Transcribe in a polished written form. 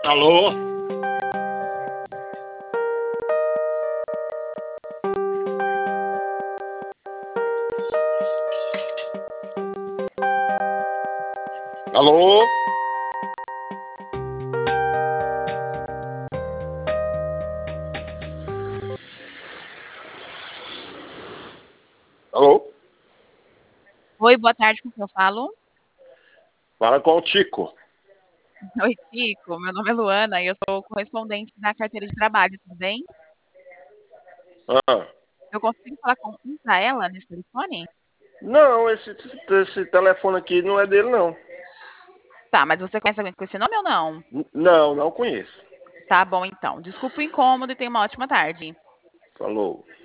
Alô? Alô? Alô? Oi, boa tarde, com quem eu falo? Fala com o Tico. Oi, Tico, meu nome é Luana e eu sou correspondente da carteira de trabalho, tudo bem? Ah, Eu consigo falar com Micaela nesse telefone? não, esse telefone aqui não é dele, não. Tá, mas você conhece alguém com esse nome ou não? Não, não conheço. Tá bom, então. Desculpa o incômodo e tenha uma ótima tarde. Falou.